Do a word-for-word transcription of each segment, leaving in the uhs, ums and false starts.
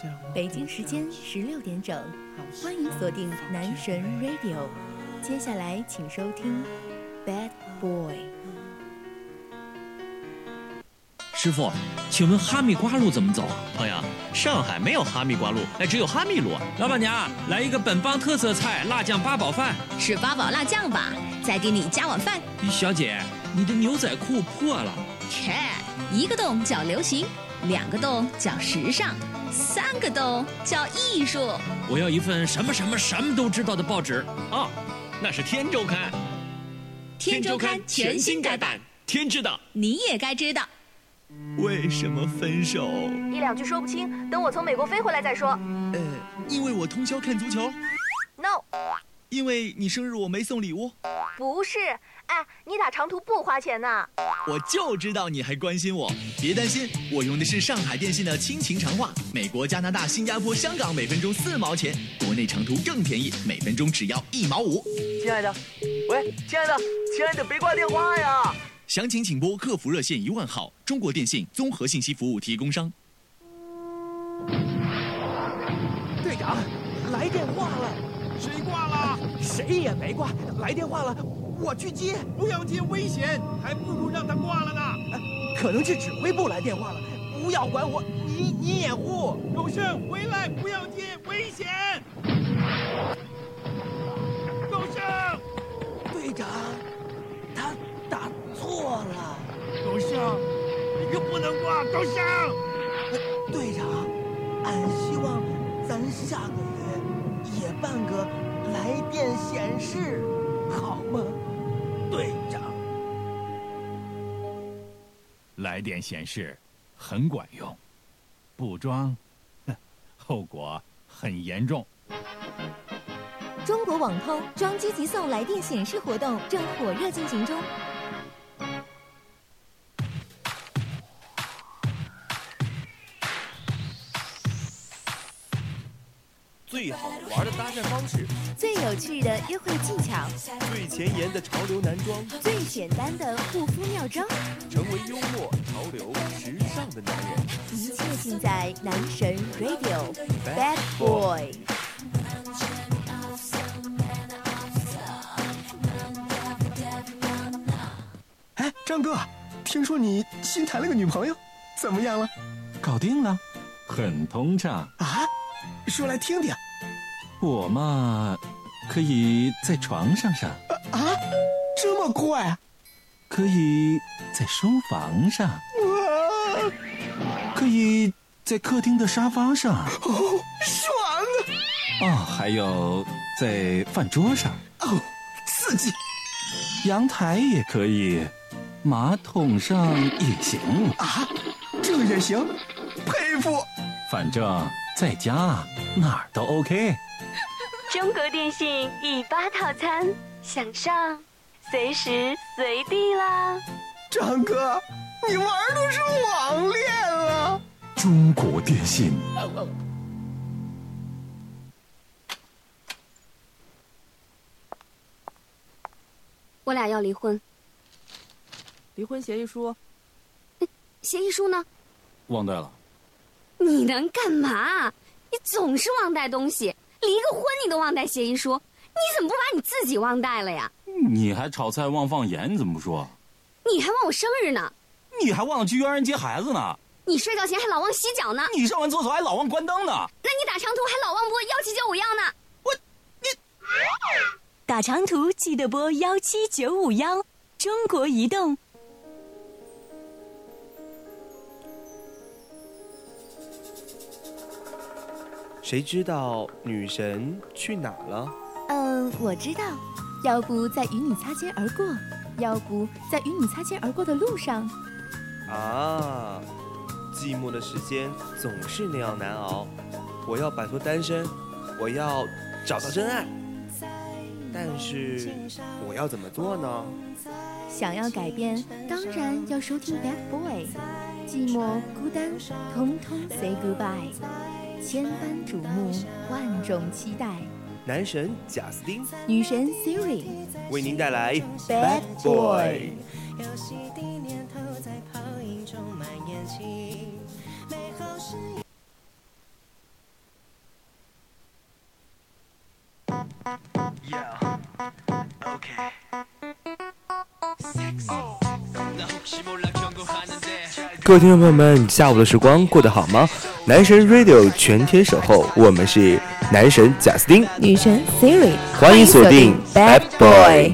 北京时间十六点整，欢迎锁定男神 Radio。接下来请收听 Bad Boy。 师傅，请问哈密瓜路怎么走啊？ 朋友，上海没有哈密瓜路，哎，只有哈密路。 老板娘，来一个本帮特色菜辣酱八宝饭。 是八宝辣酱吧？再给你加碗饭。 小姐，你的牛仔裤破了。 切，一个洞叫流行，两个洞叫时尚，三个洞叫艺术。 我要一份什么什么什么都知道的报纸。 哦，那是《天周刊》。 天周刊全新改版， 天知道， 你也该知道。 为什么分手？ 一两句说不清，等我从美国飞回来再说。 呃，因为我通宵看足球。 No。 因为你生日我没送礼物。 不是，哎，你打长途不花钱呢。 我就知道你还关心我，别担心，我用的是上海电信的亲情长话，美国、加拿大、新加坡、香港每分钟四毛钱，国内长途更便宜，每分钟只要一毛五。 亲爱的，喂，亲爱的，亲爱的，别挂电话呀！ 详情请拨客服热线一万号，中国电信综合信息服务提供商。 队长，来电话了。 谁挂了？ 谁也没挂，来电话了，我去接。 不要接，危险，还不如让他挂了呢。 呃、可能是指挥部来电话了，不要管我，你你掩护。 有声回来，不要接，危险。有声， 队长，他打错了。 有声，你可不能挂，高声。 呃、队长，俺希望咱下个月也办个来电显示，好吗，队长？ 来电显示很管用，不装，后果很严重。 中国网通装机即送来电显示活动正火热进行中。 最好玩的搭讪方式， 最有趣的约会技巧， 最前沿的潮流男装， 最简单的护肤妙招， 成为幽默、潮流、时尚的男人， 一切尽在男神 Radio Bad Boy。 哎，张哥，听说你新谈了个女朋友，怎么样了？ 搞定了，很通畅啊！说来听听。 我嘛，可以在床上上啊，这么快？ 可以在书房上， 哇， 可以在客厅的沙发上， 哦，爽啊！哦，还有在饭桌上， 哦，刺激。 阳台也可以，马桶上也行啊，这也行，佩服。 反正在家哪儿都 OK。 中国电信一八套餐，享上随时随地啦！ 张哥，你玩的是网恋啊！ 中国电信。 哦哦我俩要离婚。 离婚协议书？ 协议书呢？ 忘带了。 你能干嘛？你总是忘带东西，离个婚你都忘带协议书，你怎么不把你自己忘带了呀？ 你还炒菜忘放盐，你怎么不说？ 你还忘我生日呢？ 你还忘了去幼儿园接孩子呢？ 你睡觉前还老忘洗脚呢？ 你上完厕所还老忘关灯呢？ 那你打长途还老忘拨幺七九五幺呢？ 我，你打长途记得拨幺七九五幺，中国移动。 谁知道女神去哪了？ 嗯，我知道，要不在与你擦肩而过，要不在与你擦肩而过的路上。 啊，寂寞的时间总是那样难熬。我要摆脱单身，我要找到真爱。但是我要怎么做呢？ 想要改变，当然要收听 Bad Boy。寂寞、孤单，通通 say goodbye。千般瞩目，万种期待。 男神贾斯汀， 女神 Siri， 为您带来 Bad Boy。 各位听众朋友们，下午的时光过得好吗？男神 Radio 全天守候，我们是男神贾斯汀， 女神 Siri， 欢迎锁定 Bad Boy。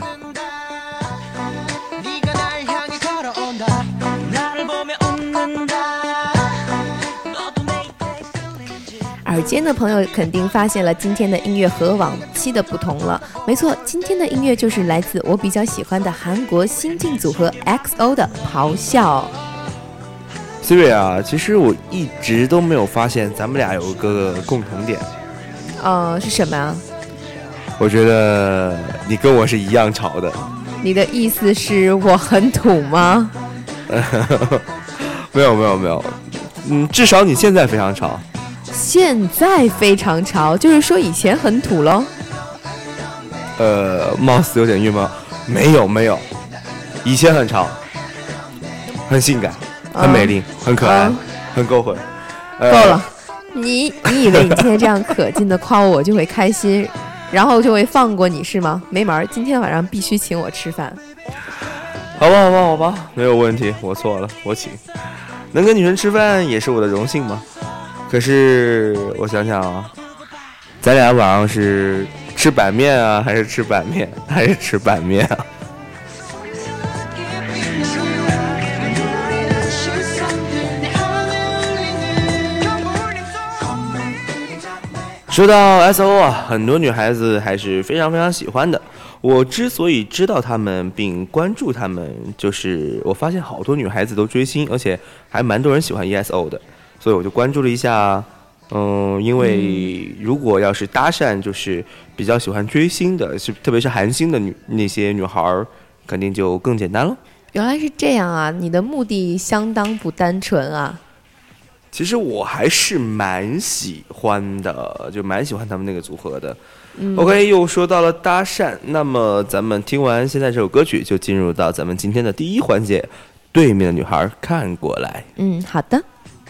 耳尖的朋友肯定发现了今天的音乐和往期的不同了。没错，今天的音乐就是来自我比较喜欢的韩国新晋组合 X O 的《咆哮》。 Siri 啊，其实我一直都没有发现咱们俩有个共同点。 呃，是什么啊？ 我觉得你跟我是一样潮的。 你的意思是我很土吗？ 没有没有没有，嗯，至少你现在非常潮。 现在非常潮，就是说以前很土咯。 呃，貌似有点郁闷。没有没有，以前很潮，很性感，很美丽，嗯、很可爱，嗯、很够混。 呃、够了，你你以为你今天这样可劲的夸我，我就会开心，然后就会放过你是吗？没门儿！今天晚上必须请我吃饭。 好吧好吧好吧，没有问题，我错了，我请。能跟女生吃饭也是我的荣幸嘛。可是我想想啊，咱俩晚上是吃板面啊，还是吃板面，还是吃板面啊？说到 S O 啊，很多女孩子还是非常非常喜欢的。我之所以知道他们并关注他们，就是我发现好多女孩子都追星，而且还蛮多人喜欢 E S O 的。所以我就关注了一下，嗯，因为如果要是搭讪，就是比较喜欢追星的，是特别是韩星的女那些女孩，肯定就更简单了。 原来是这样啊，你的目的相当不单纯啊。 其实我还是蛮喜欢的，就蛮喜欢他们那个组合的。嗯、OK， 又说到了搭讪，那么咱们听完现在这首歌曲，就进入到咱们今天的第一环節，对面的女孩看过来。 嗯，好的。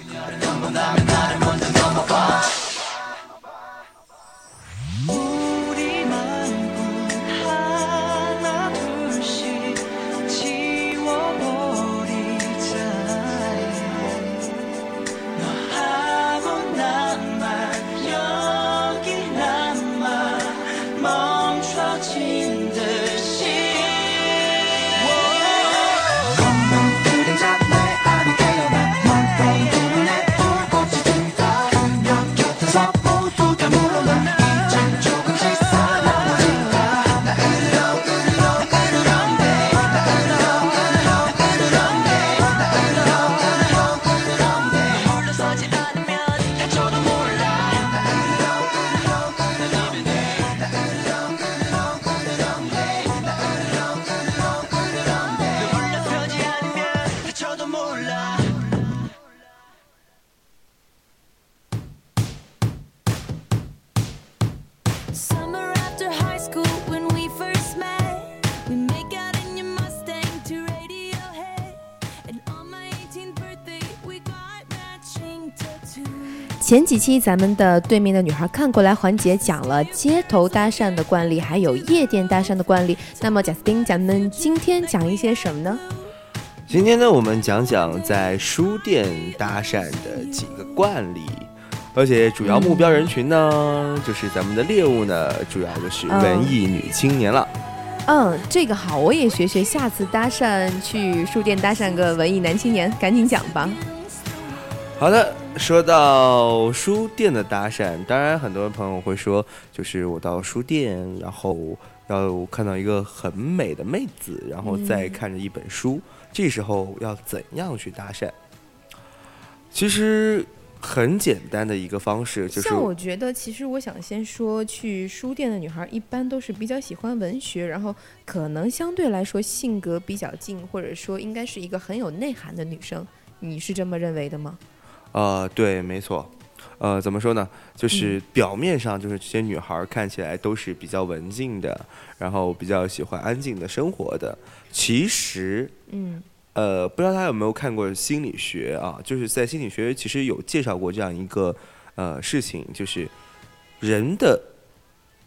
前几期咱们的对面的女孩看过来环节讲了街头搭讪的惯例，还有夜店搭讪的惯例。那么贾斯汀，咱们今天讲一些什么呢？ 今天呢，我们讲讲在书店搭讪的几个惯例，而且主要目标人群呢，嗯、就是咱们的猎物呢，主要就是文艺女青年了。 嗯，这个好，我也学学，下次搭讪去书店搭讪个文艺男青年，赶紧讲吧。 好的，说到书店的搭讪，当然很多朋友会说，就是我到书店，然后要看到一个很美的妹子，然后再看着一本书，嗯、这时候要怎样去搭讪？其实很简单的一个方式就是， 像我觉得，其实我想先说，去书店的女孩一般都是比较喜欢文学，然后可能相对来说性格比较静，或者说应该是一个很有内涵的女生，你是这么认为的吗？ 呃，对，没错。呃，怎么说呢？就是表面上，就是这些女孩看起来都是比较文静的，然后比较喜欢安静的生活的。其实，嗯，呃，不知道大家有没有看过心理学啊？就是在心理学其实有介绍过这样一个呃事情，就是人的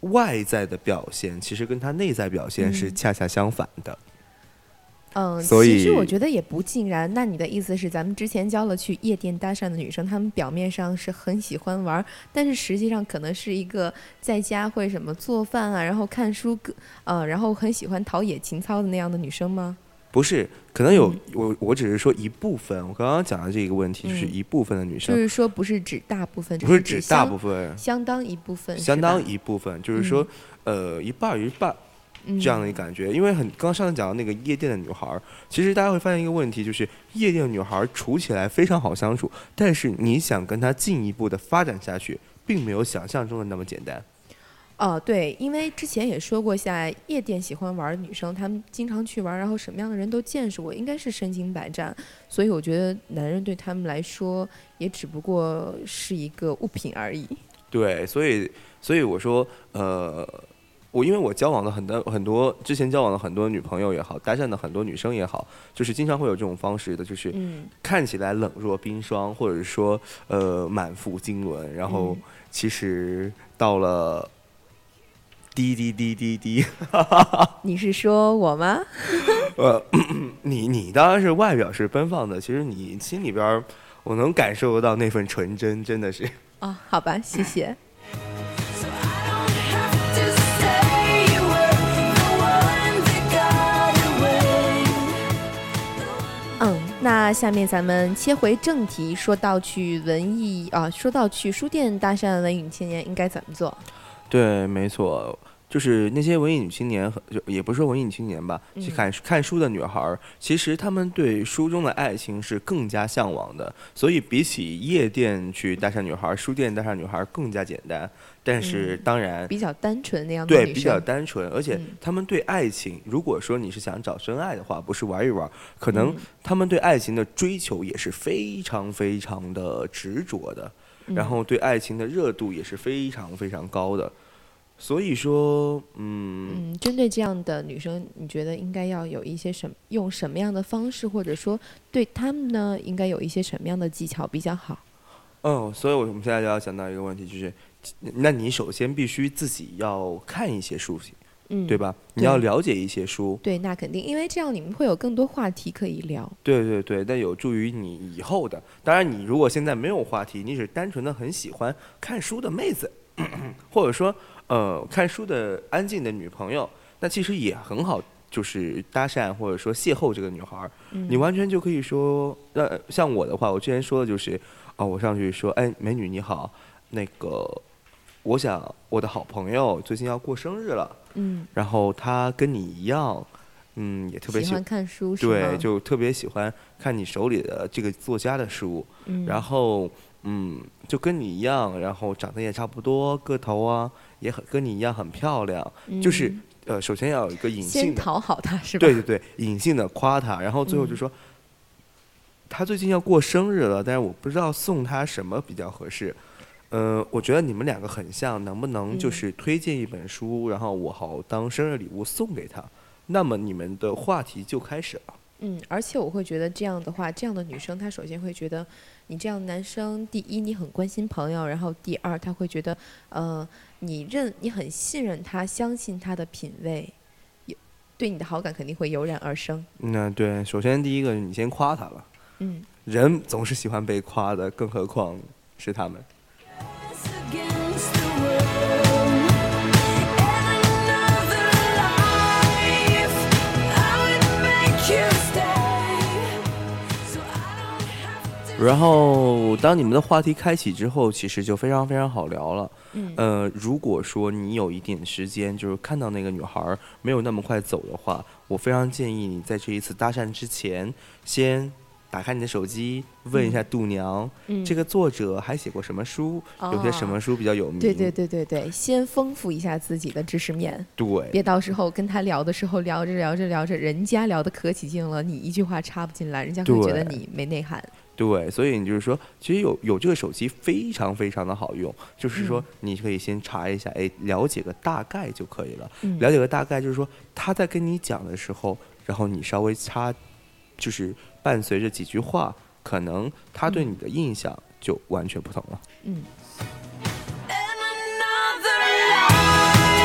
外在的表现其实跟他内在表现是恰恰相反的。 嗯， 所以其实我觉得也不尽然。那你的意思是，咱们之前教了去夜店搭讪的女生，她们表面上是很喜欢玩，但是实际上可能是一个在家会什么做饭啊，然后看书，呃，然后很喜欢陶冶情操的那样的女生吗？ 不是，可能有、 嗯、 我我只是说一部分。我刚刚讲的这个问题，就是一部分的女生， 嗯、就是说不是指大部分， 不是指大部分， 相当一部分， 相当一部分，就是说，嗯、呃，一半一半。这样的感觉，因为很刚上次讲的那个夜店的女孩，其实大家会发现一个问题，就是夜店的女孩处起来非常好相处，但是你想跟她进一步的发展下去，并没有想象中的那么简单。 哦，对，因为之前也说过，在夜店喜欢玩的女生，她们经常去玩，然后什么样的人都见识过，应该是身经百战，所以我觉得男人对他们来说，也只不过是一个物品而已。 对，所以所以我说，呃。我因为我交往的很多很多之前交往的很多女朋友也好，搭讪的很多女生也好，就是经常会有这种方式的，就是看起来冷若冰霜，或者说呃满腹经纶，然后其实到了滴滴滴滴滴， 你是说我吗？ 呃，你你当然是外表是奔放的，其实你心里边我能感受得到那份纯真，真的是。 哦，好吧，谢谢。嗯，那下面咱们切回正题，说到去文艺啊，说到去书店搭讪文艺女青年应该怎么做？ 对，没错，就是那些文艺女青年，也不是说文艺女青年吧，去看、嗯、看书的女孩，其实她们对书中的爱情是更加向往的，所以比起夜店去搭讪女孩，书店搭讪女孩更加简单。但是当然、 嗯、比较单纯那样的女生， 对，比较单纯，而且他们对爱情、嗯、如果说你是想找真爱的话，不是玩一玩，可能他们对爱情的追求也是非常非常的执着的、嗯、然后对爱情的热度也是非常非常高的。所以说嗯嗯，针对这样的女生，你觉得应该要有一些什么用什么样的方式，或者说对他们呢应该有一些什么样的技巧比较好？ 嗯，所以我们现在就要讲到一个问题，就是那你首先必须自己要看一些书，嗯，对吧？你要了解一些书。 对，那肯定，因为这样你们会有更多话题可以聊。 对对对，那有助于你以后的。当然，你如果现在没有话题，你只是单纯的很喜欢看书的妹子，咳咳或者说呃看书的安静的女朋友，那其实也很好，就是搭讪或者说邂逅这个女孩。嗯、你完全就可以说，呃，像我的话，我之前说的就是，哦，我上去说，哎，美女你好，那个。我想我的好朋友最近要过生日了，嗯，然后他跟你一样，嗯，也特别喜, 喜欢看书，是吗？ 对，就特别喜欢看你手里的这个作家的书，嗯，然后嗯，就跟你一样，然后长得也差不多，个头啊也很跟你一样很漂亮，嗯、就是呃，首先要有一个隐性的先讨好他，是吧？ 对对对，隐性的夸他，然后最后就说、嗯、他最近要过生日了，但是我不知道送他什么比较合适。呃，我觉得你们两个很像，能不能就是推荐一本书，嗯、然后我好当生日礼物送给他？那么你们的话题就开始了。 嗯，而且我会觉得这样的话，这样的女生她首先会觉得你这样的男生，第一你很关心朋友，然后第二她会觉得，呃，你认你很信任他，相信他的品味，对你的好感肯定会油然而生。 那对，首先第一个你先夸他了。嗯，人总是喜欢被夸的，更何况是他们。然后当你们的话题开启之后，其实就非常非常好聊了。嗯，呃，如果说你有一点时间，就是看到那个女孩没有那么快走的话，我非常建议你在这一次搭讪之前，先打开你的手机，问一下度娘，嗯、这个作者还写过什么书，哦、有些什么书比较有名。 对对对对对，先丰富一下自己的知识面。 对， 别到时候跟他聊的时候，聊着聊着聊着，人家聊得可起劲了，你一句话插不进来，人家会觉得你没内涵。 对，所以你就是说，其实有有这个手机非常非常的好用，就是说你可以先查一下，哎，了解个大概就可以了。嗯、了解个大概就是说，他在跟你讲的时候，然后你稍微插，就是伴随着几句话，可能他对你的印象就完全不同了。嗯。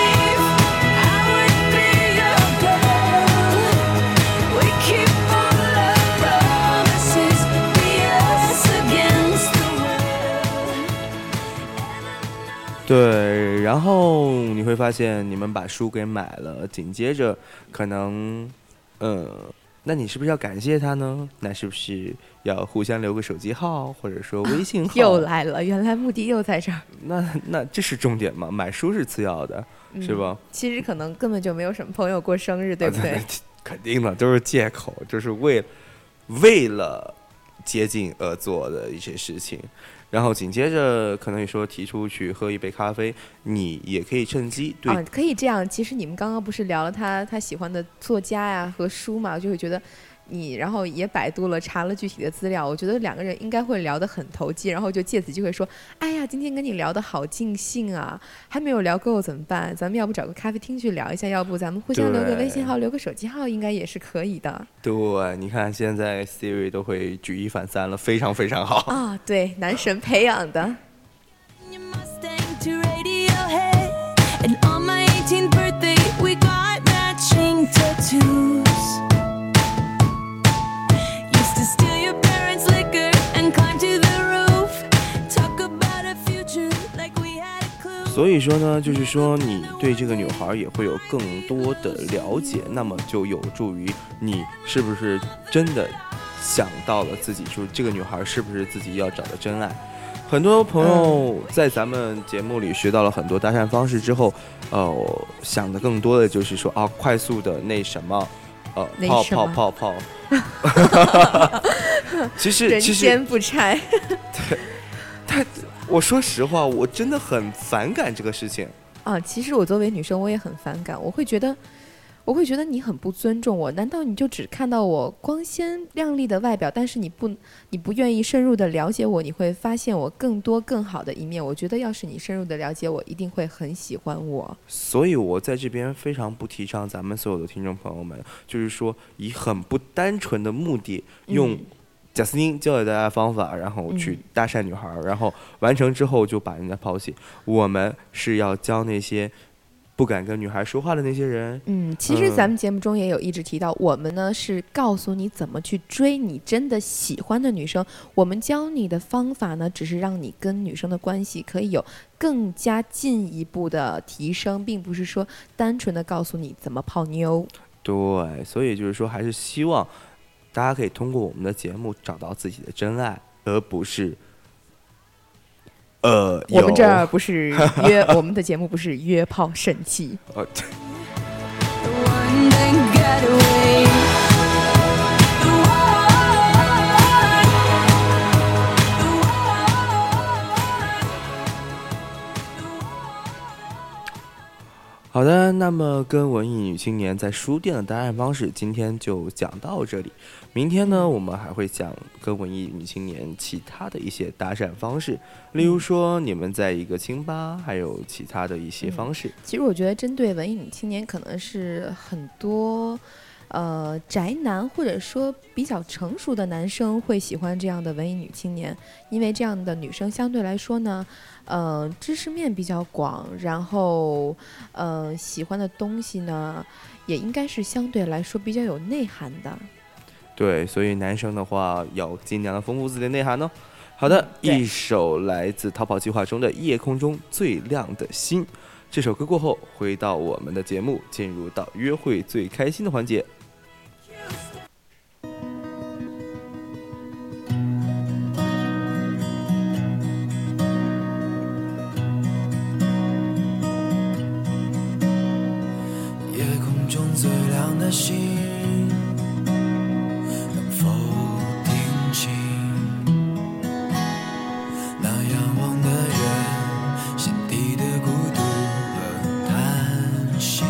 对，然后你会发现你们把书给买了，紧接着可能，呃，那你是不是要感谢他呢？那是不是要互相留个手机号，或者说微信号？ 又来了，原来目的又在这儿。 那那这是重点吗？买书是次要的， 嗯、 是吧？ 其实可能根本就没有什么朋友过生日，对不对？ 啊、肯定的，都是借口，就是为为了接近而做的一些事情。然后紧接着可能你说提出去喝一杯咖啡，你也可以趁机对、 啊、可以这样。其实你们刚刚不是聊了他他喜欢的作家呀和书嘛，就会觉得你然后也百度了查了具体的资料，我觉得两个人应该会聊得很投机，然后就借此机会说，哎呀今天跟你聊得好尽兴啊，还没有聊够怎么办？咱们要不找个咖啡厅去聊一下，要不咱们互相留个微信号留个手机号，应该也是可以的。 对，你看现在 Siri 都会举一反三了，非常非常好啊，对，男神培养的。 所以说呢，就是说你对这个女孩也会有更多的了解，那么就有助于你是不是真的想到了自己说这个女孩是不是自己要找的真爱。很多朋友在咱们节目里学到了很多搭讪方式之后，呃，想的更多的就是说啊，快速的那什么，呃，泡泡泡泡。其实人间不拆。 对，他。我说实话，我真的很反感这个事情啊。其实我作为女生，我也很反感。我会觉得，我会觉得你很不尊重我。难道你就只看到我光鲜亮丽的外表，但是你不，你不愿意深入的了解我？你会发现我更多更好的一面。我觉得，要是你深入的了解我，一定会很喜欢我。 所以我在这边非常不提倡咱们所有的听众朋友们，就是说以很不单纯的目的用、嗯。贾斯汀教给大家方法，然后去搭讪女孩、嗯，然后完成之后就把人家抛弃。我们是要教那些不敢跟女孩说话的那些人。 嗯，其实咱们节目中也有一直提到，嗯、我们呢是告诉你怎么去追你真的喜欢的女生。我们教你的方法呢，只是让你跟女生的关系可以有更加进一步的提升，并不是说单纯的告诉你怎么泡妞。 对，所以就是说，还是希望。大家可以通过我们的节目找到自己的真爱，而不是，呃， 我们这儿不是约，我们的节目不是约炮神器。哦好的，那么跟文艺女青年在书店的搭讪方式，今天就讲到这里。明天呢，我们还会讲跟文艺女青年其他的一些搭讪方式，例如说你们在一个清吧，还有其他的一些方式。 嗯、其实我觉得，针对文艺女青年，可能是很多呃宅男或者说比较成熟的男生会喜欢这样的文艺女青年，因为这样的女生相对来说呢。呃，知识面比较广，然后呃，喜欢的东西呢，也应该是相对来说比较有内涵的。 对，所以男生的话要尽量的丰富自己的内涵哦。好的，一首来自逃跑计划中的《夜空中最亮的星》。这首歌过后，回到我们的节目，进入到约会最开心的环节。 最亮的星，能否听清那仰望的人心底的孤独和叹息？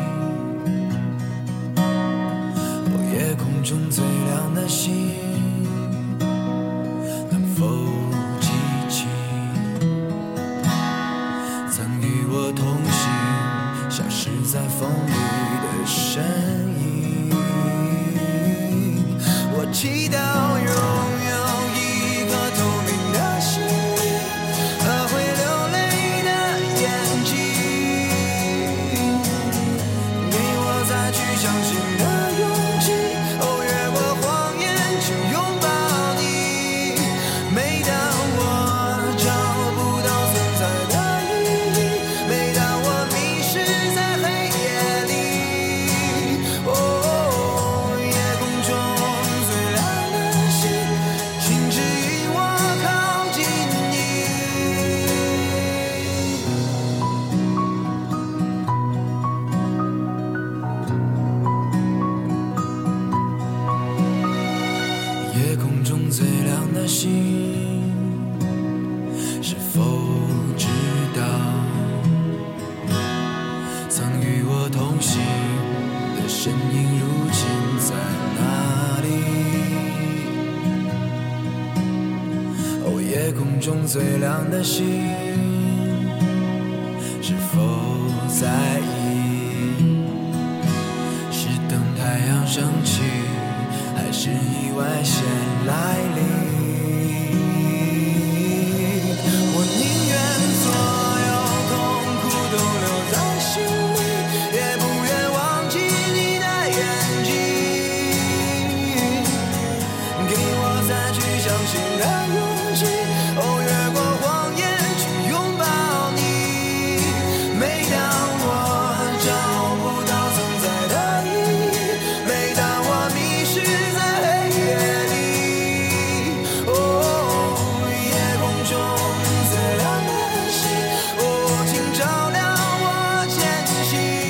哦，夜空中最亮的星，能否记起曾与我同行，消失在风里的身影？ 中最亮的星，是否在意？是等太阳升起，还是意外先来临？我宁愿所有痛苦都留在心里，也不愿忘记你的眼睛。给我再去相信的勇气，哦，越过谎言去拥抱你。每当我找不到存在的意义，每当我迷失在黑夜里，哦，夜空中最亮的星，哦，请照亮我前行。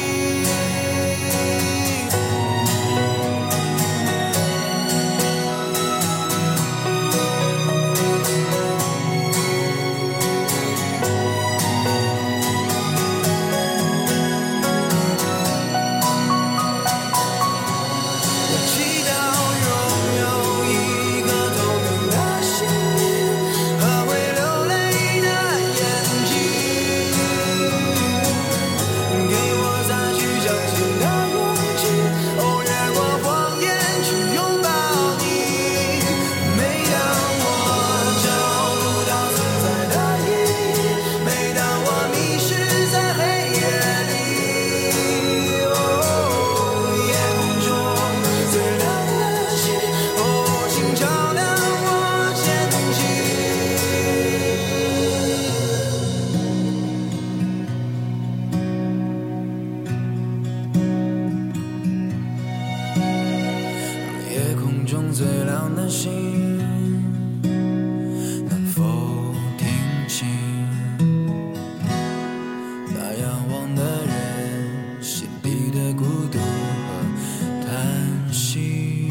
夜空中最亮的星，能否听清那仰望的人心底的孤独和叹息？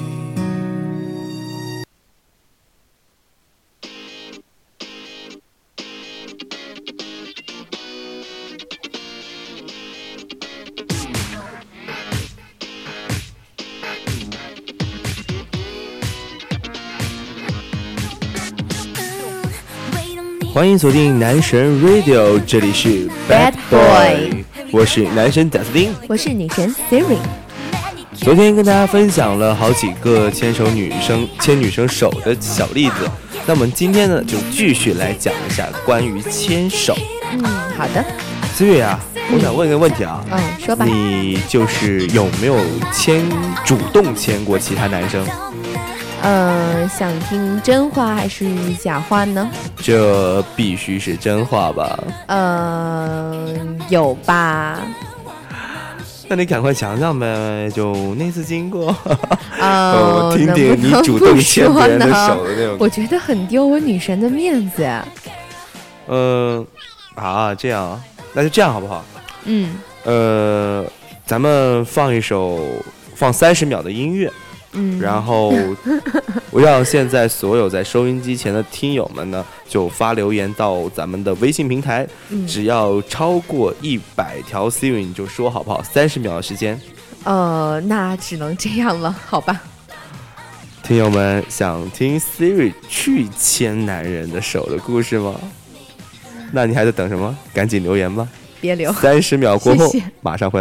欢迎锁定男神 Radio， 这里是 Bad Boy， 我是男神贾斯汀， 我是女神 Siri。 昨天跟大家分享了好几个牵手女生牵女生手的小例子，那么今天呢就继续来讲一下关于牵手。 嗯，好的。 Siri 啊，我想问一个问题啊， 嗯，说吧。 你就是有没有牵主动牵过其他男生？ 呃，想听真话还是假话呢？ 这必须是真话吧？ 呃，有吧。 那你赶快讲讲呗，就那次经过， 哦， 我听听你主动牵别人的手的那种。 我觉得很丢我女神的面子。 嗯、呃，啊，这样啊，那就这样好不好？ 嗯。 呃，咱们放一首，放三十秒的音乐。 嗯， 然后我让现在所有在收音机前的听友们呢，就发留言到咱们的微信平台， 嗯、 只要超过一百条 Siri 你就说好不好？三十秒的时间。 呃，那只能这样了，好吧。 听友们想听 Siri 去牵男人的手的故事吗？那你还在等什么？赶紧留言吧。 别留。 三十秒过后， 谢谢马上回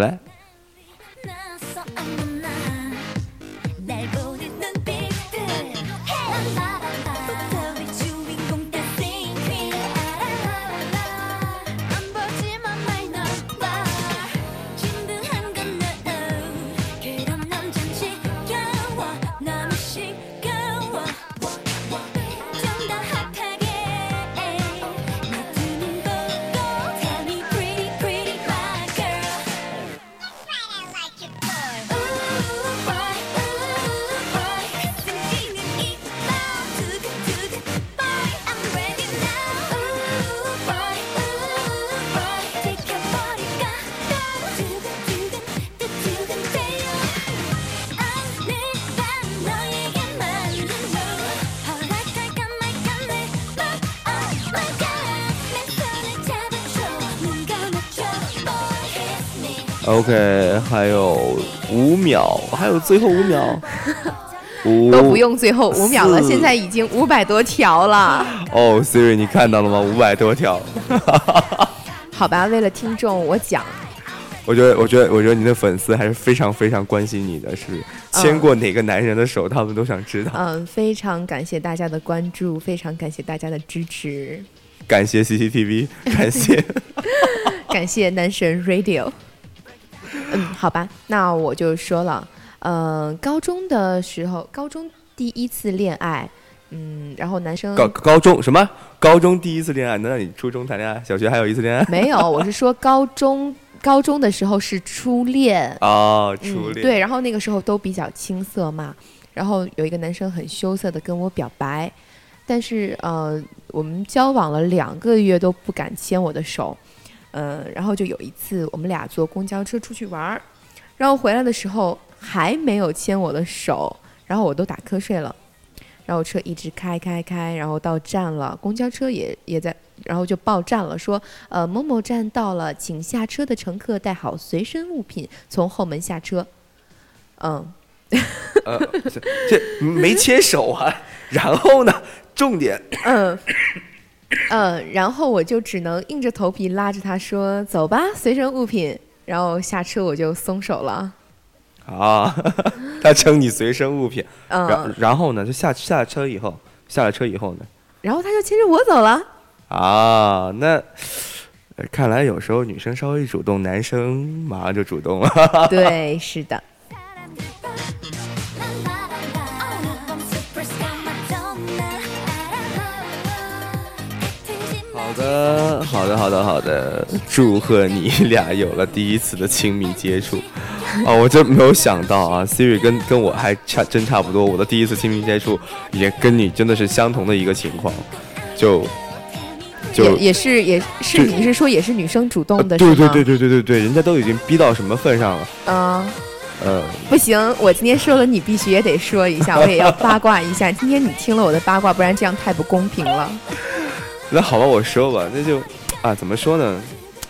来。OK， 还有五秒，还有最后五秒。 都不用最后五秒了，现在已经五百多条了。 哦 ，Siri， 你看到了吗？五百多条。 好吧，为了听众，我讲。 我觉得，我觉得，我觉得你的粉丝还是非常非常关心你的，是牵过哪个男人的手，嗯、他们都想知道。 嗯，非常感谢大家的关注，非常感谢大家的支持， 感谢 C C T V， 感谢， 感谢男神 Radio。嗯，好吧，那我就说了，呃，高中的时候，高中第一次恋爱，嗯，然后男生高高中什么？高中第一次恋爱？难道你初中谈恋爱，小学还有一次恋爱？ 没有，我是说高中。高中的时候是初恋哦，初恋、 嗯、对，然后那个时候都比较青涩嘛，然后有一个男生很羞涩的跟我表白，但是呃，我们交往了两个月都不敢牵我的手，呃，然后就有一次我们俩坐公交车出去玩，然后回来的时候还没有牵我的手，然后我都打瞌睡了，然后车一直开开开，然后到站了，公交车也也在。然后就报站了，说呃某某站到了，请下车的乘客带好随身物品，从后门下车。嗯， 呃，这没牵手啊。然后呢？重点。 嗯嗯，然后我就只能硬着头皮拉着他说走吧，随身物品。然后下车我就松手了。 啊，他称你随身物品。 嗯。 然然后呢？就下下车以后，下了车以后呢？ 然后他就牵着我走了。 啊，那看来有时候女生稍微主动，男生马上就主动了。 对，是的。 好的，好的，好的，好的，祝贺你俩有了第一次的亲密接触。哦，我真没有想到啊 ，Siri 跟跟我还差真差不多，我的第一次亲密接触也跟你真的是相同的一个情况，就。 也也是也是你是说也是女生主动的、呃、 对对对对对对对，人家都已经逼到什么份上了？ 嗯， 呃， 不行，我今天说了，你必须也得说一下，我也要八卦一下。今天你听了我的八卦，不然这样太不公平了。 那好吧，我说吧，那就啊，怎么说呢？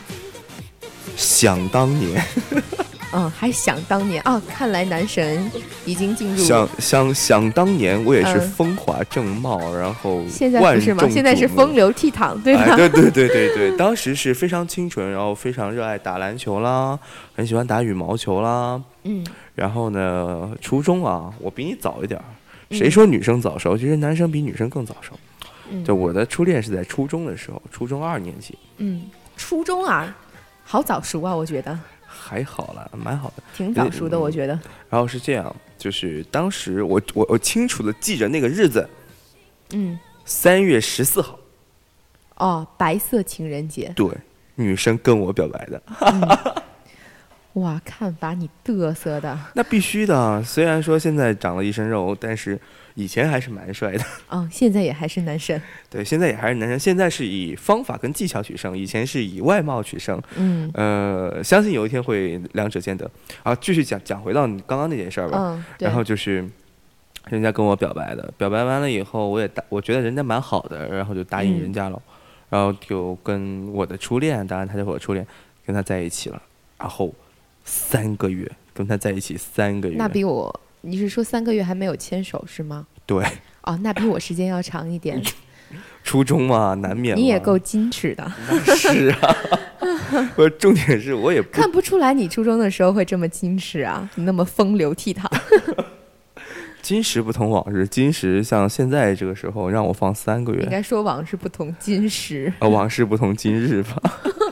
想当年。 嗯，还想当年啊！看来男神已经进入想想想当年，我也是风华正茂，嗯、然后现在不是吗？现在是风流倜傥，对吧？ 哎、对对对对对，当时是非常清纯，然后非常热爱打篮球啦，很喜欢打羽毛球啦。 嗯。 然后呢，初中啊，我比你早一点。谁说女生早熟？其实男生比女生更早熟。 嗯。 就我的初恋是在初中的时候，初中二年级。 嗯，初中啊，好早熟啊，我觉得。 还好了，蛮好的， 挺早熟的，我觉得。 然后是这样，就是当时我我我清楚的记着那个日子， 嗯， 三月十四号。 哦，白色情人节。 对，女生跟我表白的。 嗯、哇，看把你嘚瑟的。 那必须的，虽然说现在长了一身肉，但是以前还是蛮帅的。 嗯，现在也还是男神。 对，现在也还是男神。现在是以方法跟技巧取胜，以前是以外貌取胜。 嗯， 呃，相信有一天会两者兼得。啊，继续讲讲回到你刚刚那件事儿吧。 嗯，对。 然后就是人家跟我表白的，表白完了以后，我也答，我觉得人家蛮好的，然后就答应人家了。嗯、然后就跟我的初恋，当然他就是我初恋，跟他在一起了。然后三个月跟他在一起三个月。 那比我。你是说三个月还没有牵手是吗？ 对。 哦，那比我时间要长一点。 初中嘛，难免嘛。 你也够矜持的。 是啊。不，重点是我也不看不出来你初中的时候会这么矜持啊，你那么风流倜傥。 今时不同往日，今时像现在这个时候让我放三个月。 应该说往事不同今时。 呃，往事不同今日吧。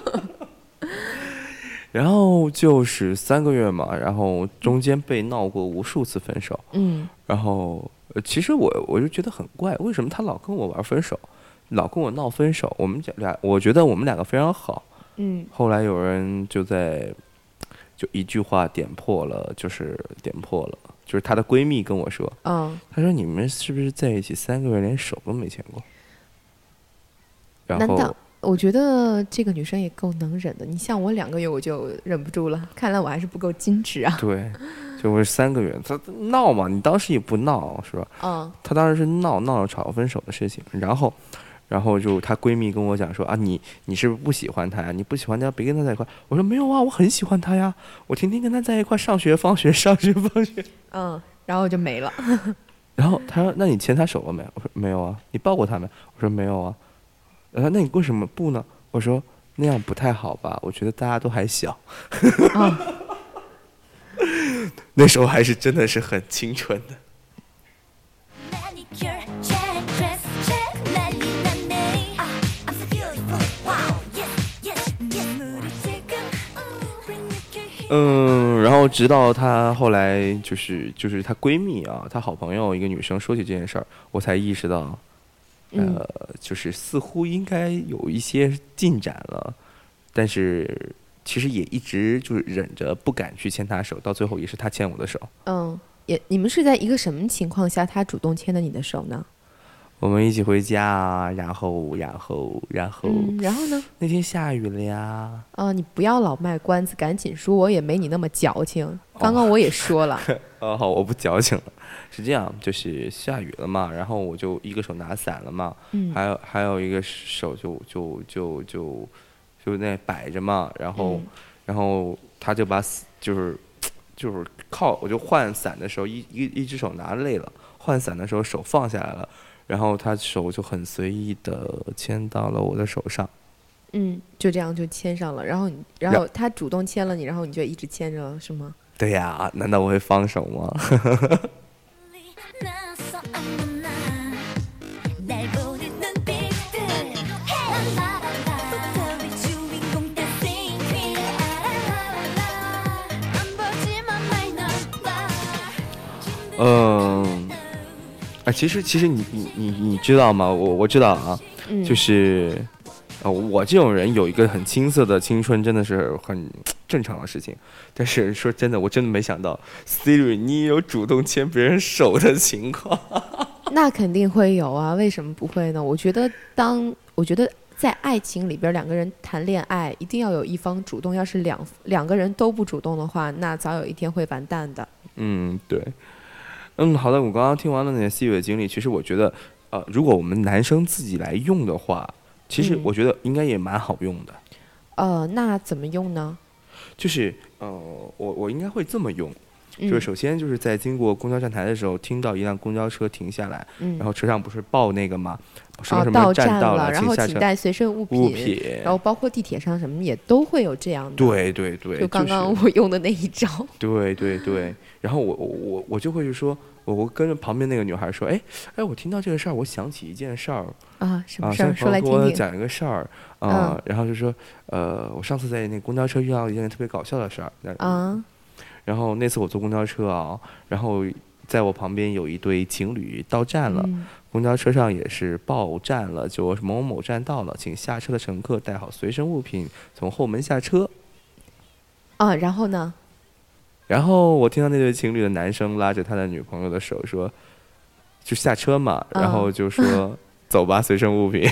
然后就是三个月嘛，然后中间被闹过无数次分手。 嗯。 然后，其实我我就觉得很怪，为什么他老跟我玩分手，老跟我闹分手？我们俩，我觉得我们两个非常好。 嗯。 后来有人就在，就一句话点破了，就是点破了，就是她的闺蜜跟我说， 嗯， 她说你们是不是在一起三个月连手都没牵过？然后。 难道？我觉得这个女生也够能忍的，你像我两个月我就忍不住了，看来我还是不够矜持啊。 对，就是三个月，她闹嘛，你当时也不闹是吧？ 嗯。 她当时是闹闹着吵分手的事情，然后，然后就她闺蜜跟我讲说啊，你你是不是不喜欢他呀？你不喜欢他，别跟他在一块。我说没有啊，我很喜欢他呀，我天天跟他在一块，上学放学，上学放学。 嗯，然后就没了。 然后他说：“那你牵他手了没？”我说：“没有啊。”你抱过他没？我说：“没有啊。”然后那你为什么不呢？我说：“那样不太好吧？我觉得大家都还小。哦”那时候还是真的是很青春的。嗯，然后直到她后来就是就是她闺蜜啊，她好朋友一个女生说起这件事儿，我才意识到，呃，嗯、就是似乎应该有一些进展了，但是其实也一直就是忍着不敢去牵她手，到最后也是她牵我的手。 嗯，也你们是在一个什么情况下她主动牵的你的手呢？ 我们一起回家啊，然后，然后，然后， 嗯，然后呢？ 那天下雨了呀。 啊，你不要老卖关子，赶紧说，我也没你那么矫情。刚刚我也说了。 哦，好，我不矫情了。是这样，就是下雨了嘛，然后我就一个手拿伞了嘛，嗯，还有还有一个手就就就就就那摆着嘛，然后、嗯、然后他就把就是就是靠，我就换伞的时候一一一只手拿累了，换伞的时候手放下来了。然后他手就很随意的牵到了我的手上， 嗯，就这样就牵上了。然后你，然后他主动牵了你，然后你就一直牵着，是吗？ 对呀，难道我会放手吗？嗯。啊，其实其实你你你你知道吗？我我知道啊，嗯、就是，呃，我这种人有一个很青涩的青春，真的是很正常的事情。但是说真的，我真的没想到 ，Siri 你也有主动牵别人手的情况。 那肯定会有啊，为什么不会呢？我觉得当我觉得在爱情里边，两个人谈恋爱一定要有一方主动，要是两两个人都不主动的话，那早有一天会完蛋的。 嗯，对。嗯，好的。我刚刚听完了你的细微的经历，其实我觉得，呃，如果我们男生自己来用的话，其实我觉得应该也蛮好用的。 嗯、呃，那怎么用呢？ 就是呃，我我应该会这么用，就是首先就是在经过公交站台的时候，听到一辆公交车停下来，嗯、然后车上不是报那个吗？什么什么站到了， 哦、然后请带随身物品， 物品， 然后包括地铁上什么也都会有这样的。 对对对， 就刚刚我用的那一招。 对对对，然后我我我就会去说，我我跟着旁边那个女孩说，哎哎，我听到这个事儿，我想起一件事儿啊，什么事儿？ 啊、 说来听听。 我讲一个事儿啊，嗯、然后就说，呃，我上次在那个公交车遇到一件特别搞笑的事儿啊，然后那次我坐公交车啊，然后在我旁边有一对情侣到站了。嗯，公交车上也是报站了，就某某某站到了，请下车的乘客带好随身物品，从后门下车。 啊，然后呢？ 然后我听到那对情侣的男生拉着他的女朋友的手说，就下车嘛，然后就说、嗯、走吧，随身物品。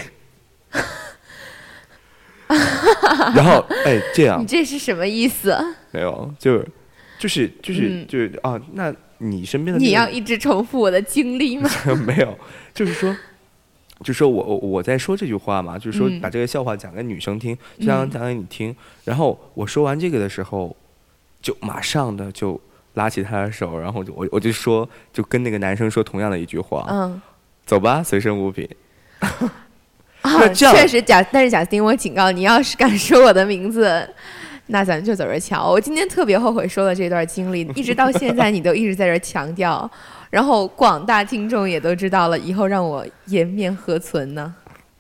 然后哎，这样你这是什么意思？ 没有，就是就是就是、嗯、就是啊，那。你身边的、那个、 你要一直重复我的经历吗？ 没有，就是说，就是说我我在说这句话嘛，就是说把这个笑话讲给女生听，这样讲给你听。然后我说完这个的时候，就马上的就拉起他的手，然后就我我就说，就跟那个男生说同样的一句话，嗯，走吧，随身物品。 啊，确实贾，但是贾斯汀，我警告你，要是敢说我的名字。那咱们就走着瞧。我今天特别后悔说了这段经历，一直到现在你都一直在这强调，然后广大听众也都知道了，以后让我颜面何存呢？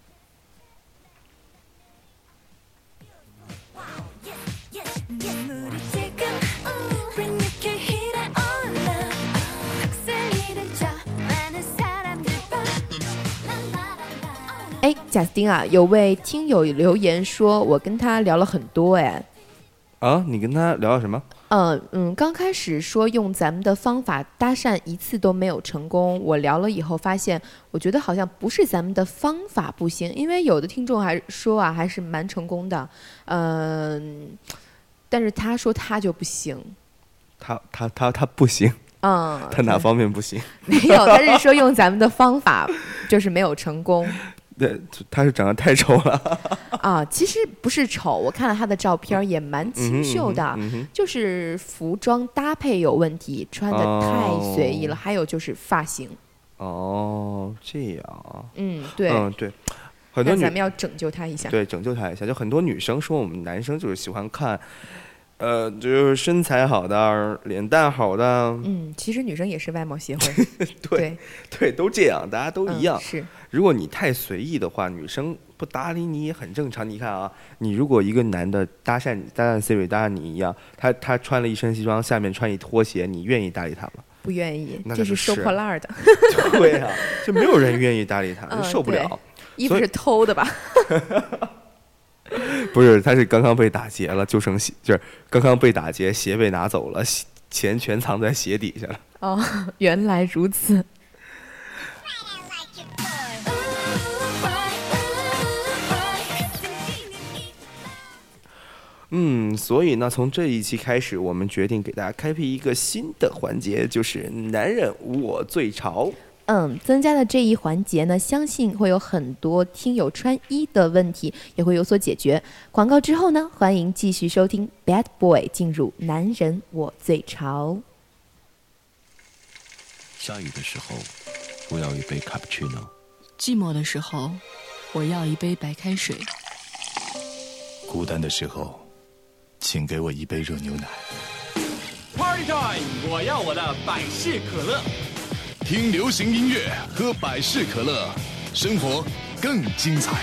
哎，贾斯汀啊，有位听友留言说，我跟他聊了很多哎。 啊，你跟他聊了什么？ 嗯嗯，刚开始说用咱们的方法搭讪一次都没有成功，我聊了以后发现，我觉得好像不是咱们的方法不行，因为有的听众还说啊，还是蛮成功的，嗯，但是他说他就不行。 他他他他不行。嗯。他哪方面不行？ 没有，他是说用咱们的方法就是没有成功。 对，他是长得太丑了啊！其实不是丑，我看了他的照片也蛮清秀的，嗯嗯、就是服装搭配有问题，穿的太随意了，哦、还有就是发型。 哦，这样啊。 嗯，对， 嗯对，很多女那咱们要拯救他一下。 对，拯救他一下。就很多女生说我们男生就是喜欢看，呃，就是身材好的、脸蛋好的。 嗯，其实女生也是外貌协会。 对 对, 对，都这样，大家都一样。 嗯、是。 如果你太随意的话，女生不搭理你也很正常。你看啊，你如果一个男的搭讪你，搭讪 Siri 搭讪你一样，他他穿了一身西装，下面穿一拖鞋，你愿意搭理他吗？ 不愿意， 这是收破烂的。 对啊，就没有人愿意搭理他，就受不了。 衣服是偷的吧？ 不是，他是刚刚被打劫了，就剩鞋，就是刚刚被打劫，鞋被拿走了，钱全藏在鞋底下了。 哦，原来如此。 嗯，所以呢，从这一期开始，我们决定给大家开辟一个新的环节，就是男人我最潮。 嗯，增加的这一环节呢，相信会有很多听友穿衣的问题也会有所解决。广告之后呢，欢迎继续收听 Bad Boy 进入男人我最潮。 下雨的时候，我要一杯 cappuccino。 寂寞的时候，我要一杯白开水。 孤单的时候，请给我一杯热牛奶。 Party time！ 我要我的百事可乐。 听流行音乐，喝百事可乐，生活更精彩。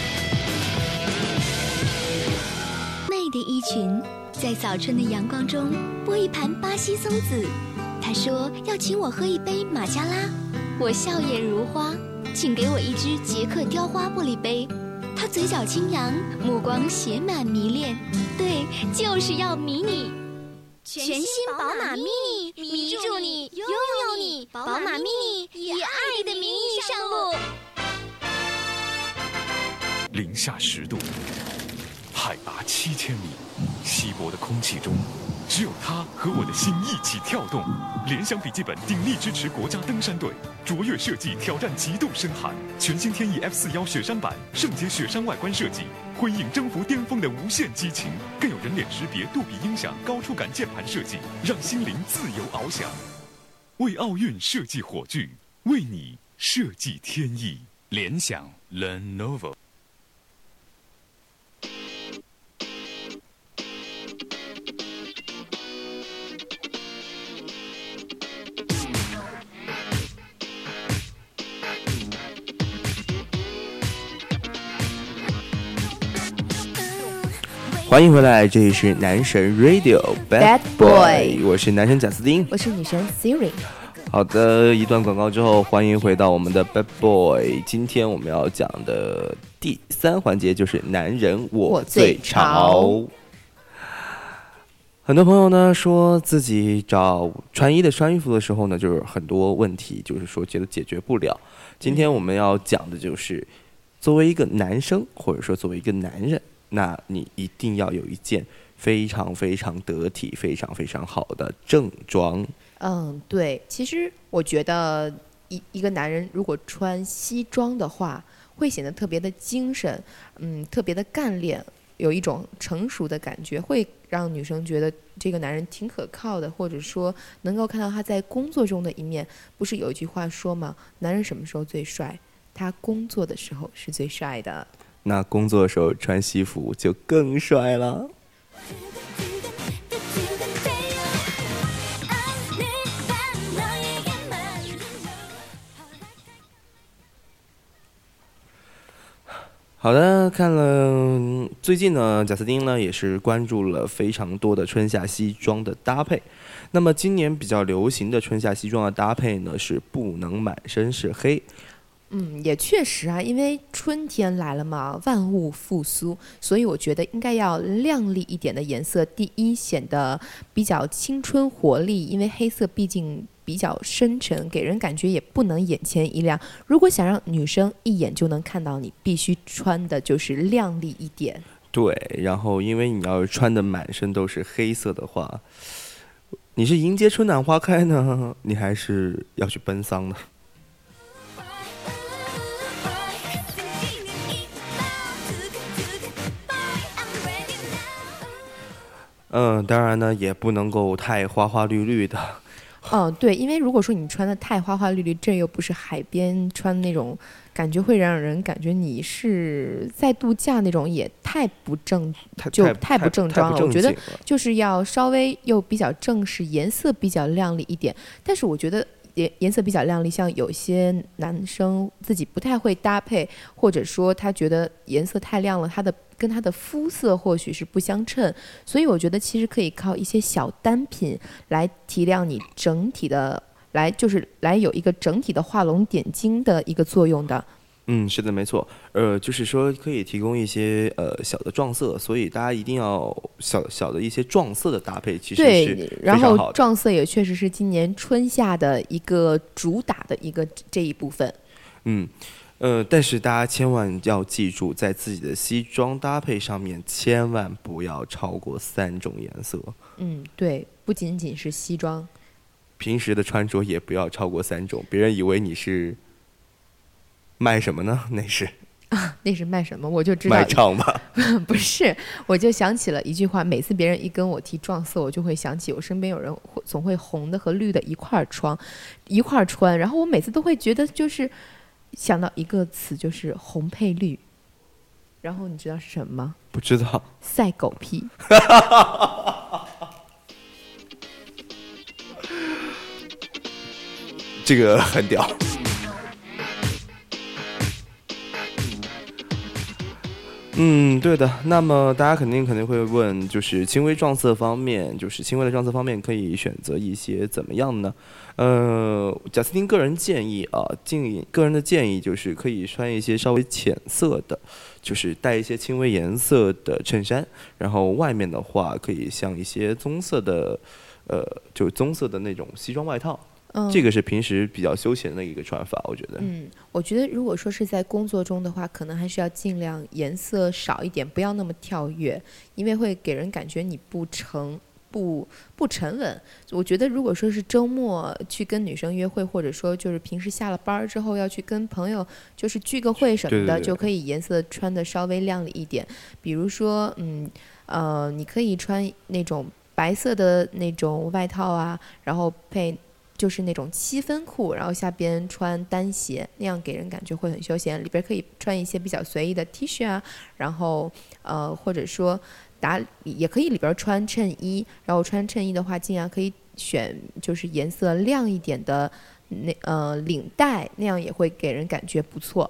媚的衣裙在早春的阳光中剥一盘巴西松子，他说要请我喝一杯马加拉，我笑靥如花，请给我一只捷克雕花玻璃杯。他嘴角轻扬，目光写满迷恋，对，就是要迷你。全新宝马 mini， 迷住你，拥有你，宝马 mini 以爱的名义上路。 零下十度，海拔七千米，稀薄的空气中，只有它和我的心一起跳动。联想笔记本鼎力支持国家登山队，卓越设计挑战极度深寒。全新天翼 F 四十一 雪山版，圣洁雪山外观设计，辉映征服巅峰的无限激情。更有人脸识别、杜比音响、高触感键盘设计，让心灵自由翱翔。为奥运设计火炬，为你设计天翼。联想 Lenovo。 欢迎回来，这里是男神 Radio Bad Boy， 我是男神贾斯汀， 我是女神 Siri。 好的，一段广告之后，欢迎回到我们的 Bad Boy。今天我们要讲的第三环节就是男人我最潮。很多朋友呢说自己找穿衣的穿衣服的时候呢，就是很多问题，就是说觉得解决不了。今天我们要讲的就是，作为一个男生，或者说作为一个男人。那你一定要有一件非常非常得体、非常非常好的正装。 嗯，对，其实我觉得一一个男人如果穿西装的话，会显得特别的精神，嗯，特别的干练，有一种成熟的感觉，会让女生觉得这个男人挺可靠的，或者说能够看到他在工作中的一面。不是有一句话说吗？男人什么时候最帅？他工作的时候是最帅的。 那工作的时候穿西服就更帅了。好的，看了最近呢，贾斯汀呢也是关注了非常多的春夏西装的搭配。那么今年比较流行的春夏西装的搭配呢，是不能满身是黑。 嗯，也确实啊，因为春天来了嘛，万物复苏，所以我觉得应该要亮丽一点的颜色。第一，显得比较青春活力，因为黑色毕竟比较深沉，给人感觉也不能眼前一亮。如果想让女生一眼就能看到你，必须穿的就是亮丽一点。 对，然后因为你要是穿的满身都是黑色的话，你是迎接春暖花开呢，你还是要去奔丧呢？嗯，当然呢，也不能够太花花绿绿的。 哦，对，因为如果说你穿的太花花绿绿，这又不是海边穿那种，感觉会让人感觉你是在度假那种，也太不正，就太不正装了。我觉得就是要稍微又比较正式，颜色比较亮丽一点。但是我觉得颜颜色比较亮丽，像有些男生自己不太会搭配，或者说他觉得颜色太亮了，他的跟他的肤色或许是不相称，所以我觉得其实可以靠一些小单品来提亮你整体的，来就是来有一个整体的画龙点睛的一个作用的。 嗯，是的，没错。呃，就是说可以提供一些呃小的撞色，所以大家一定要小小的一些撞色的搭配，其实是对，然后撞色也确实是今年春夏的一个主打的一个这一部分。 嗯。呃，但是大家千万要记住，在自己的西装搭配上面，千万不要超过三种颜色。 嗯，对，不仅仅是西装， 平时的穿着也不要超过三种，别人以为你是卖什么呢？那是啊，那是卖什么？我就知道卖唱吧。 不是，我就想起了一句话，每次别人一跟我提撞色，我就会想起我身边有人总会红的和绿的一块穿，一块穿，然后我每次都会觉得就是想到一个词，就是红配绿，然后你知道是什么吗？ 不知道。 赛狗屁。 这个很屌。嗯，对的。那么大家肯定肯定会问，就是轻微撞色方面，就是轻微的撞色方面可以选择一些怎么样呢？呃，贾斯汀个人建议啊，建个人的建议就是可以穿一些稍微浅色的，就是带一些轻微颜色的衬衫，然后外面的话可以像一些棕色的，呃，就棕色的那种西装外套。嗯，这个是平时比较休闲的一个穿法，我觉得。 嗯，我觉得如果说是在工作中的话，可能还是要尽量颜色少一点，不要那么跳跃，因为会给人感觉你不成不不沉稳。我觉得如果说是周末去跟女生约会，或者说就是平时下了班之后要去跟朋友就是聚个会什么的， 对对对， 就可以颜色穿的稍微亮丽一点。比如说，嗯呃，你可以穿那种白色的那种外套啊，然后配。就是那种七分裤，然后下边穿单鞋，那样给人感觉会很休闲。里边可以穿一些比较随意的 T 恤啊，然后呃或者说打也可以里边穿衬衣，然后穿衬衣的话，尽量可以选就是颜色亮一点的那呃领带，那样也会给人感觉不错。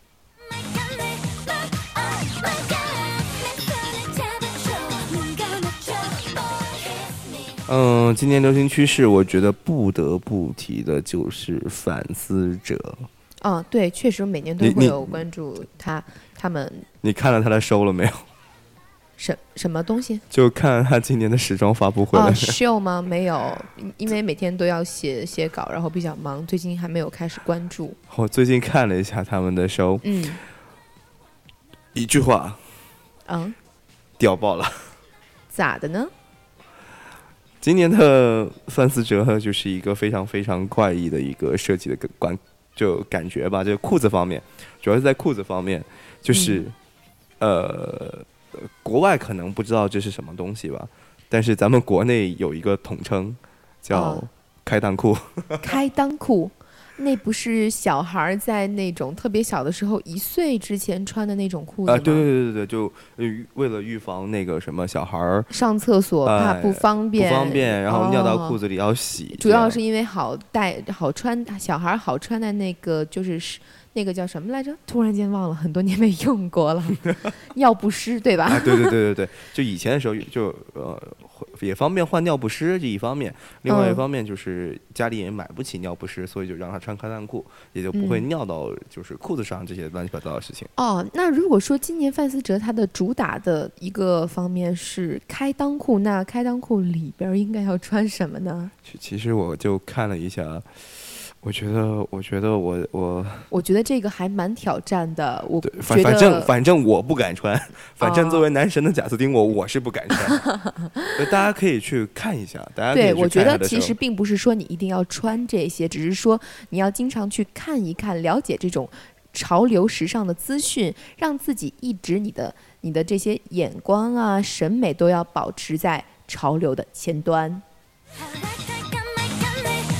嗯，今年流行趋势，我觉得不得不提的就是反思者。 哦，对，确实每年都会有关注他他们。 你看了他的show了没有？ 什什么东西？ 就看他今年的时装发布会了。 哦，show吗？没有，因为每天都要写写稿，然后比较忙，最近还没有开始关注。 我最近看了一下他们的show， 嗯， 一句话， 嗯， 屌爆了。 咋的呢？ 今年的范思哲就是一个非常非常怪异的一个设计的感，就感觉吧，就裤子方面，主要是在裤子方面，就是、嗯、呃，国外可能不知道这是什么东西吧，但是咱们国内有一个统称叫开裆裤。 哦、开裆裤。那不是小孩在那种特别小的时候一岁之前穿的那种裤子吗？ 啊、呃，对对对对对，就为了预防那个什么小孩上厕所怕不方便， 呃、不方便，然后尿到裤子里要洗。 哦、主要是因为好带好穿，小孩好穿的那个就是那个叫什么来着？突然间忘了，很多年没用过了。尿不湿对吧？ 啊，对对对对对，就以前的时候就呃也方便换尿不湿这一方面，另外一方面就是家里也买不起尿不湿，所以就让他穿开裆裤，也就不会尿到就是裤子上这些乱七八糟的事情。 嗯、哦，那如果说今年范思哲他的主打的一个方面是开裆裤，那开裆裤里边应该要穿什么呢？ 其实我就看了一下。我觉得，我觉得我我， 我觉得这个还蛮挑战的。我反反正反正我不敢穿，反正作为男神的贾斯汀我，我我是不敢穿。所以大家可以去看一下，大家可以去看一下。 对，我觉得其实并不是说你一定要穿这些，只是说你要经常去看一看，了解这种潮流时尚的资讯，让自己一直你的你的这些眼光啊、审美都要保持在潮流的前端。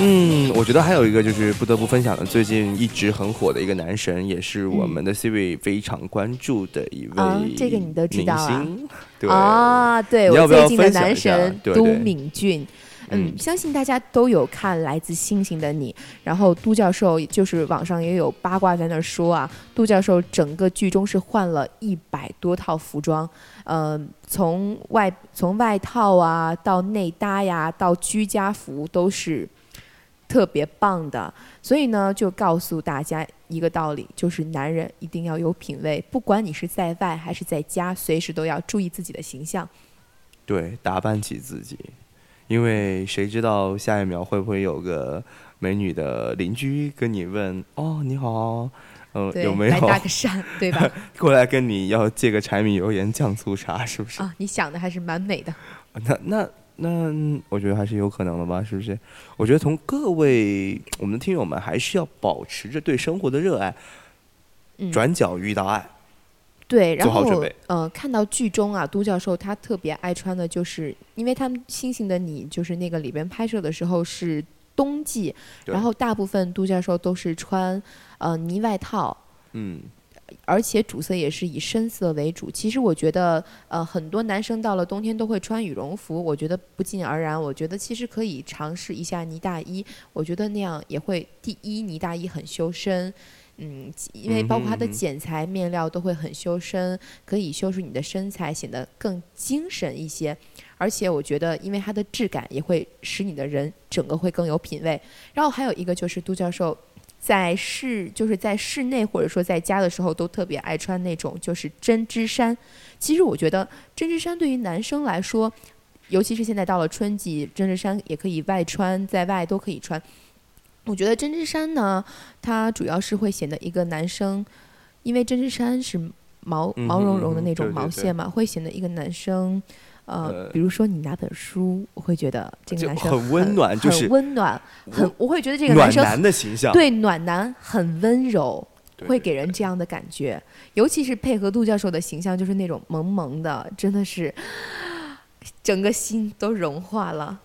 嗯，我觉得还有一个就是不得不分享的，最近一直很火的一个男神，也是我们的 Siri 非常关注的一位、 啊、这个你都知道啊？ 对啊，对， 要不要我最近的男神对对都敏俊。嗯，相信大家都有看《来自星星的你》，然后都教授就是网上也有八卦在那说啊，都教授整个剧中是换了一百多套服装，呃，从外从外套啊到内搭呀到居家服都是特别棒的，所以呢，就告诉大家一个道理，就是男人一定要有品味，不管你是在外还是在家，随时都要注意自己的形象， 对，打扮起自己。因为谁知道下一秒会不会有个美女的邻居跟你问哦你好，嗯、呃、有没有来搭个讪，对吧？ 过来跟你要借个柴米油盐酱醋茶，是不是？ 啊，你想的还是蛮美的。 那那那，我觉得还是有可能的吧，是不是？我觉得从各位我们的听友们还是要保持着对生活的热爱，嗯、转角遇到爱。 对，然后呃，看到剧中啊，都教授他特别爱穿的就是，因为他们《星星的你》就是那个里边拍摄的时候是冬季，然后大部分都教授都是穿呃呢外套， 嗯， 而且主色也是以深色为主。其实我觉得呃很多男生到了冬天都会穿羽绒服，我觉得不尽而然。我觉得其实可以尝试一下呢大衣，我觉得那样也会第一呢大衣很修身。嗯，因为包括它的剪裁、面料都会很修身，可以修饰你的身材，显得更精神一些。而且我觉得，因为它的质感也会使你的人整个会更有品味。然后还有一个就是都教授在室就是在室内或者说在家的时候都特别爱穿那种就是针织衫。其实我觉得针织衫对于男生来说，尤其是现在到了春季，针织衫也可以外穿，在外都可以穿。我觉得针织衫呢，它主要是会显得一个男生，因为针织衫是毛毛茸茸的那种毛线嘛， 嗯、对对对会显得一个男生，呃，呃比如说你拿本书，我会觉得这个男生很, 很温暖，就是很温暖，很我会觉得这个男生暖男的形象， 对，暖男很温柔，会给人这样的感觉，尤其是配合杜教授的形象，就是那种萌萌的，真的是整个心都融化了。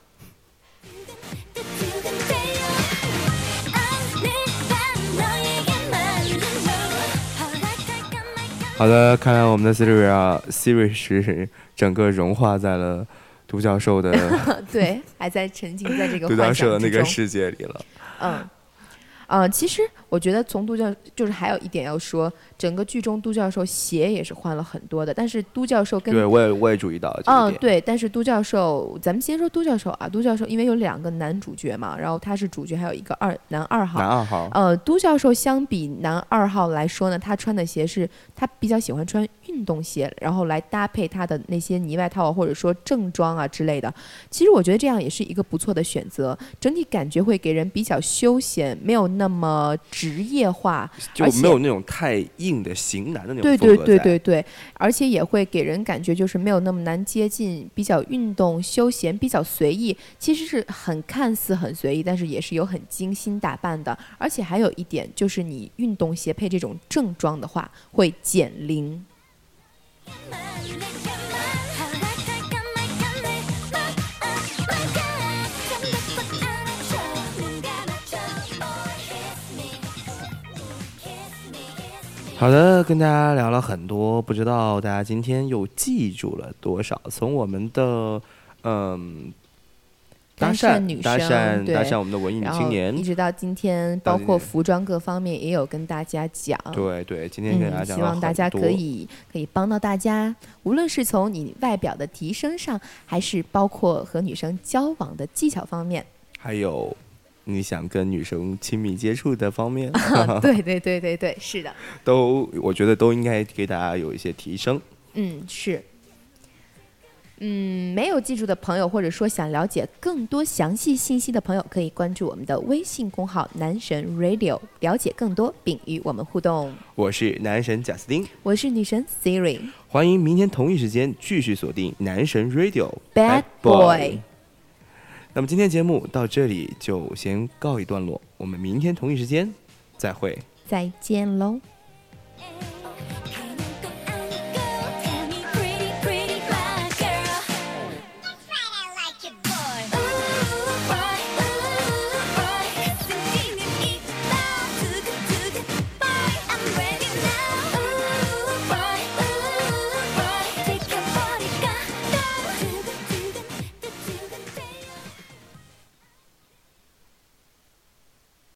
好的，看来我们的 Siri 啊 ，Siri 是整个融化在了都教授的对，还在沉浸在这个都教授的那个世界里了。 嗯，呃，其实我觉得从都教就是还有一点要说，整个剧中都教授鞋也是换了很多的，但是都教授跟对我也我也注意到了这一点。 嗯，对，但是都教授，咱们先说都教授啊，都教授因为有两个男主角嘛，然后他是主角，还有一个二男二号。 男二号。 呃，都教授相比男二号来说呢，他穿的鞋是他比较喜欢穿运动鞋，然后来搭配他的那些呢外套或者说正装啊之类的。其实我觉得这样也是一个不错的选择，整体感觉会给人比较休闲，没有那么职业化， 就没有那种太硬的型男的那种对风格在。 对对对对，而且也会给人感觉就是没有那么难接近，比较运动休闲，比较随意。其实是很看似很随意，但是也是有很精心打扮的。而且还有一点就是，你运动鞋配这种正装的话，会减龄。 好的，跟大家聊了很多，不知道大家今天又记住了多少？从我们的嗯搭讪女生， 搭讪搭讪我们的文艺女青年， 一直到今天，包括服装各方面也有跟大家讲。 对对，今天跟大家讲了很多、 嗯、希望大家可以可以帮到大家，无论是从你外表的提升上，还是包括和女生交往的技巧方面， 还有你想跟女生亲密接触的方面对对对对对，是的， 都我觉得都应该给大家有一些提升。 嗯，是。嗯，没有记住的朋友，或者说想了解更多详细信息的朋友，可以关注我们的微信公号男神 Radio， 了解更多并与我们互动。 我是男神贾斯汀， 我是女神 Siri， 欢迎明天同一时间继续锁定男神 Radio Bad Boy。 那么今天节目到这里就先告一段落，我们明天同一时间再会， 再见喽。